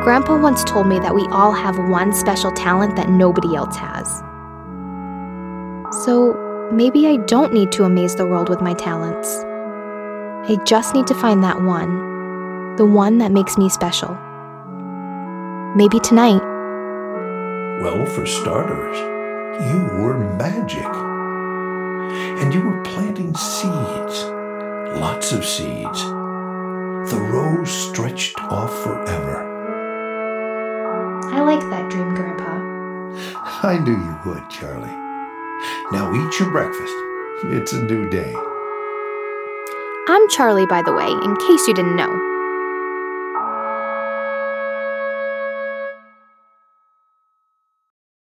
Grandpa once told me that we all have one special talent that nobody else has. So maybe I don't need to amaze the world with my talents. I just need to find that one, the one that makes me special. Maybe tonight. Well, for starters, you were magic. And you were planting seeds, lots of seeds. The rows stretched off forever. I like that dream, Grandpa. I knew you would, Charlie. Now eat your breakfast. It's a new day. I'm Charlie, by the way, in case you didn't know.